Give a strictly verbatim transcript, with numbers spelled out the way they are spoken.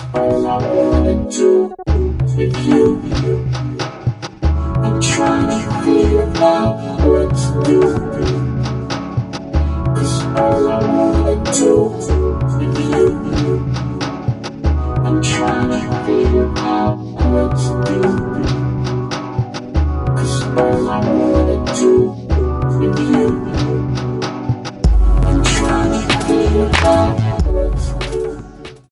all I wanna do with you. I'm trying to figure out what to do, 'cause all I wanna do